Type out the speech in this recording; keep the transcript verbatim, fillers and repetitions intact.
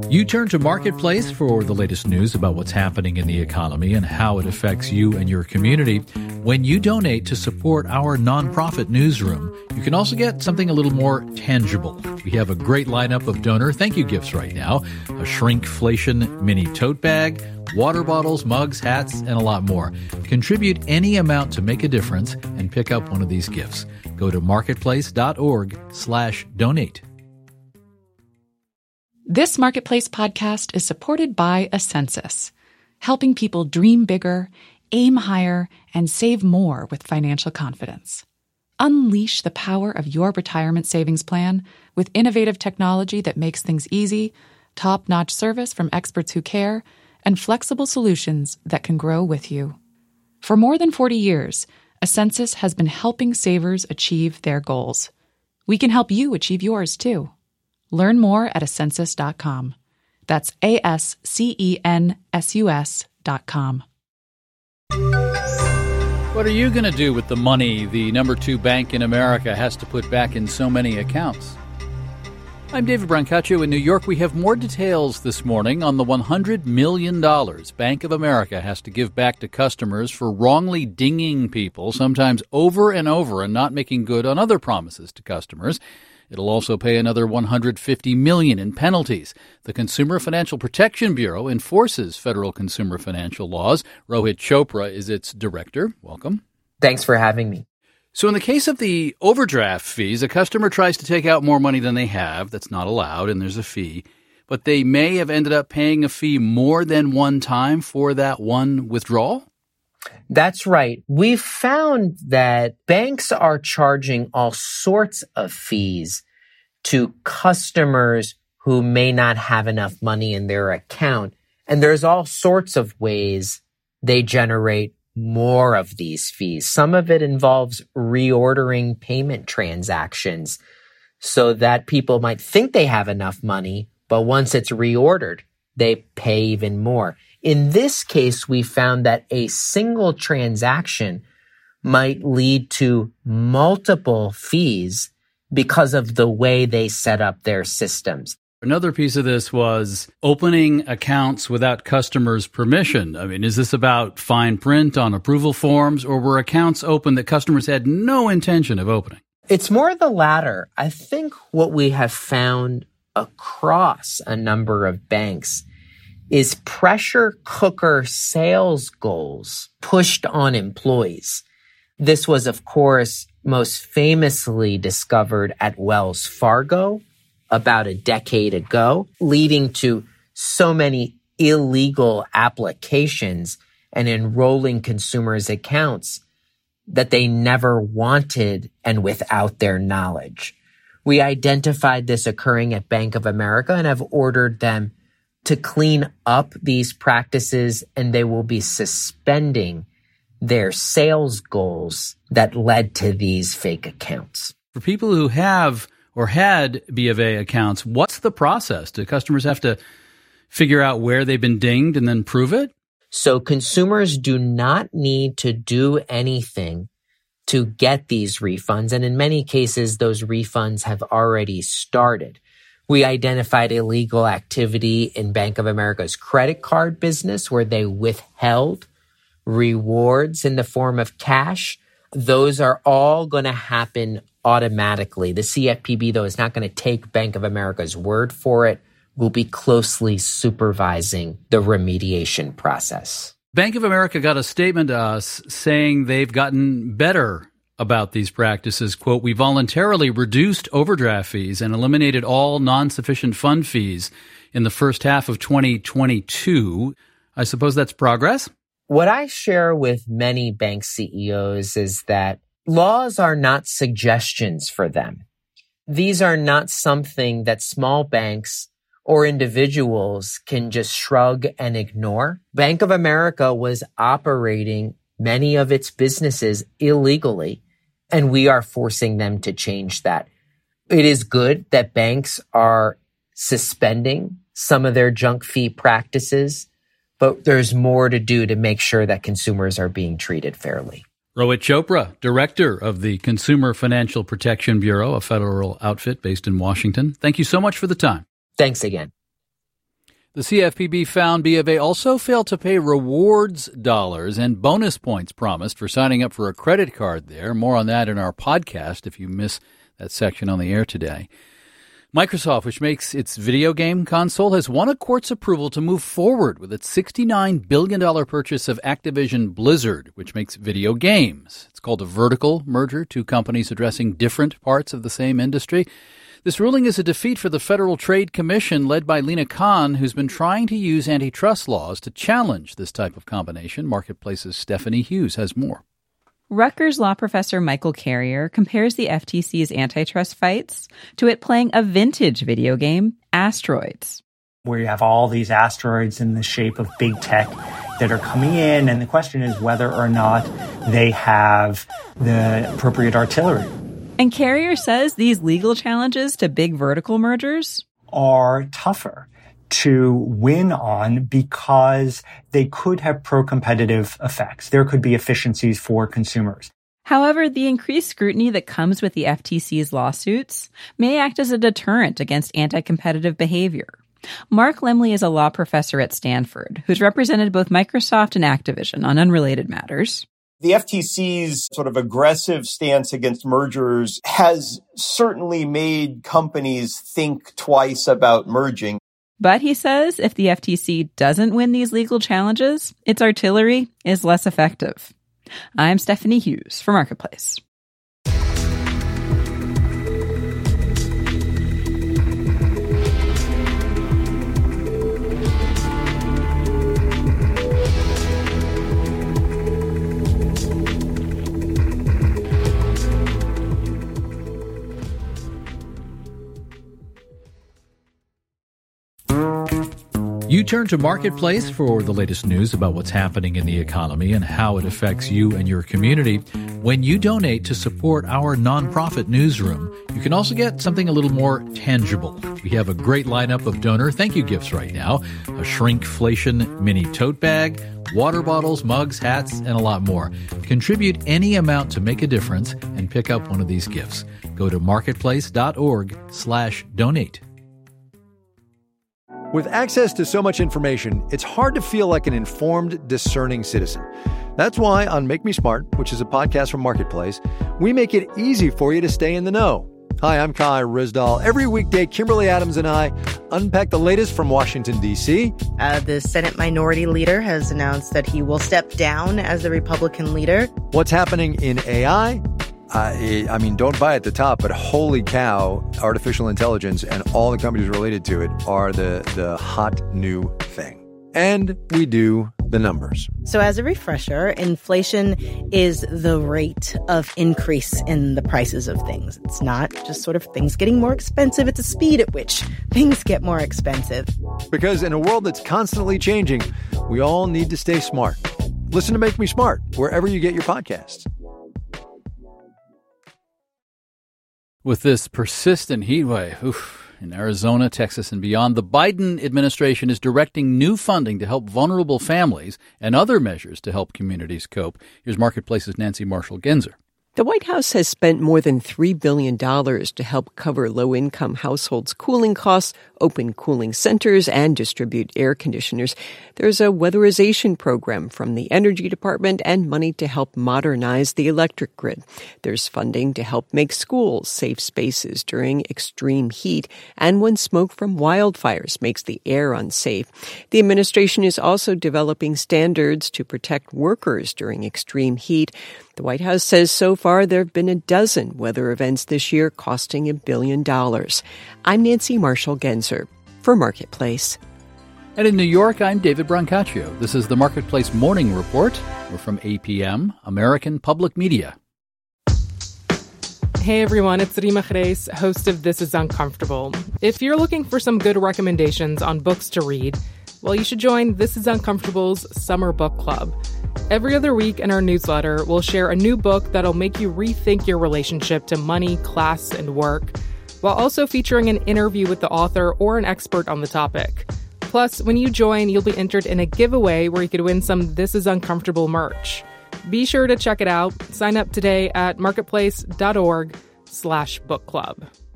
You turn to Marketplace for the latest news about what's happening in the economy and how it affects you and your community. When you donate to support our nonprofit newsroom, you can also get something a little more tangible. We have a great lineup of donor thank you gifts right now. A shrinkflation mini tote bag, water bottles, mugs, hats, and a lot more. Contribute any amount to make a difference and pick up one of these gifts. Go to marketplace.org slash donate. This Marketplace podcast is supported by Ascensus, helping people dream bigger, aim higher, and save more with financial confidence. Unleash the power of your retirement savings plan with innovative technology that makes things easy, top-notch service from experts who care, and flexible solutions that can grow with you. For more than forty years, Ascensus has been helping savers achieve their goals. We can help you achieve yours, too. Learn more at ascensus dot com. That's A S C E N S U S dot com. What are you going to do with the money the number two bank in America has to put back in so many accounts? I'm David Brancaccio in New York. We have more details this morning on the one hundred million dollars Bank of America has to give back to customers for wrongly dinging people, sometimes over and over, and not making good on other promises to customers. It'll also pay another one hundred fifty million dollars in penalties. The Consumer Financial Protection Bureau enforces federal consumer financial laws. Rohit Chopra is its director. Welcome. Thanks for having me. So in the case of the overdraft fees, a customer tries to take out more money than they have. That's not allowed, and there's a fee. But they may have ended up paying a fee more than one time for that one withdrawal? That's right. We've found that banks are charging all sorts of fees to customers who may not have enough money in their account. And there's all sorts of ways they generate more of these fees. Some of it involves reordering payment transactions so that people might think they have enough money, but once it's reordered, they pay even more. In this case, we found that a single transaction might lead to multiple fees because of the way they set up their systems. Another piece of this was opening accounts without customers' permission. I mean, is this about fine print on approval forms, or were accounts open that customers had no intention of opening? It's more the latter. I think what we have found across a number of banks is pressure cooker sales goals pushed on employees. This was, of course, most famously discovered at Wells Fargo about a decade ago, leading to so many illegal applications and enrolling consumers' accounts that they never wanted and without their knowledge. We identified this occurring at Bank of America and have ordered them to clean up these practices, and they will be suspending their sales goals that led to these fake accounts. For people who have or had B of A accounts, what's the process? Do customers have to figure out where they've been dinged and then prove it? So consumers do not need to do anything to get these refunds, and in many cases, those refunds have already started. We identified illegal activity in Bank of America's credit card business where they withheld rewards in the form of cash. Those are all going to happen automatically. The C F P B, though, is not going to take Bank of America's word for it. We'll be closely supervising the remediation process. Bank of America got a statement to us saying they've gotten better about these practices. Quote, "We voluntarily reduced overdraft fees and eliminated all non-sufficient fund fees in the first half of twenty twenty-two. I suppose that's progress? What I share with many bank C E Os is that laws are not suggestions for them. These are not something that small banks or individuals can just shrug and ignore. Bank of America was operating many of its businesses illegally, and we are forcing them to change that. It is good that banks are suspending some of their junk fee practices, but there's more to do to make sure that consumers are being treated fairly. Rohit Chopra, director of the Consumer Financial Protection Bureau, a federal outfit based in Washington. Thank you so much for the time. Thanks again. The C F P B found B of A also failed to pay rewards dollars and bonus points promised for signing up for a credit card there. More on that in our podcast if you miss that section on the air today. Microsoft, which makes its video game console, has won a court's approval to move forward with its sixty-nine billion dollars purchase of Activision Blizzard, which makes video games. It's called a vertical merger, two companies addressing different parts of the same industry. This ruling is a defeat for the Federal Trade Commission led by Lina Khan, who's been trying to use antitrust laws to challenge this type of combination. Marketplace's Stephanie Hughes has more. Rutgers law professor Michael Carrier compares the F T C's antitrust fights to it playing a vintage video game, Asteroids. Where you have all these asteroids in the shape of big tech that are coming in, and the question is whether or not they have the appropriate artillery. And Carrier says these legal challenges to big vertical mergers are tougher to win on because they could have pro-competitive effects. There could be efficiencies for consumers. However, the increased scrutiny that comes with the F T C's lawsuits may act as a deterrent against anti-competitive behavior. Mark Lemley is a law professor at Stanford who's represented both Microsoft and Activision on unrelated matters. The F T C's sort of aggressive stance against mergers has certainly made companies think twice about merging. But he says if the F T C doesn't win these legal challenges, its artillery is less effective. I'm Stephanie Hughes for Marketplace. You turn to Marketplace for the latest news about what's happening in the economy and how it affects you and your community. When you donate to support our nonprofit newsroom, you can also get something a little more tangible. We have a great lineup of donor thank you gifts right now. A shrinkflation mini tote bag, water bottles, mugs, hats, and a lot more. Contribute any amount to make a difference and pick up one of these gifts. Go to marketplace.org slash donate. With access to so much information, it's hard to feel like an informed, discerning citizen. That's why on Make Me Smart, which is a podcast from Marketplace, we make it easy for you to stay in the know. Hi, I'm Kai Rizdal. Every weekday, Kimberly Adams and I unpack the latest from Washington, D C. Uh, the Senate Minority Leader has announced that he will step down as the Republican leader. What's happening in A I? Uh, I mean, don't buy at the top, but holy cow, artificial intelligence and all the companies related to it are the, the hot new thing. And we do the numbers. So as a refresher, inflation is the rate of increase in the prices of things. It's not just sort of things getting more expensive. It's a speed at which things get more expensive. Because in a world that's constantly changing, we all need to stay smart. Listen to Make Me Smart wherever you get your podcasts. With this persistent heat wave oof, in Arizona, Texas, and beyond, the Biden administration is directing new funding to help vulnerable families and other measures to help communities cope. Here's Marketplace's Nancy Marshall-Genzer. The White House has spent more than three billion dollars to help cover low-income households' cooling costs, open cooling centers, and distribute air conditioners. There's a weatherization program from the Energy Department and money to help modernize the electric grid. There's funding to help make schools safe spaces during extreme heat and when smoke from wildfires makes the air unsafe. The administration is also developing standards to protect workers during extreme heat. The White House says so far there have been a dozen weather events this year costing a billion dollars. I'm Nancy Marshall-Genzer for Marketplace. And in New York, I'm David Brancaccio. This is the Marketplace Morning Report. We're from A P M, American Public Media. Hey everyone, it's Rima Reis, host of This Is Uncomfortable. If you're looking for some good recommendations on books to read, well, you should join This Is Uncomfortable's Summer Book Club. Every other week in our newsletter, we'll share a new book that'll make you rethink your relationship to money, class, and work, while also featuring an interview with the author or an expert on the topic. Plus, when you join, you'll be entered in a giveaway where you could win some This Is Uncomfortable merch. Be sure to check it out. Sign up today at marketplace.org slash book club.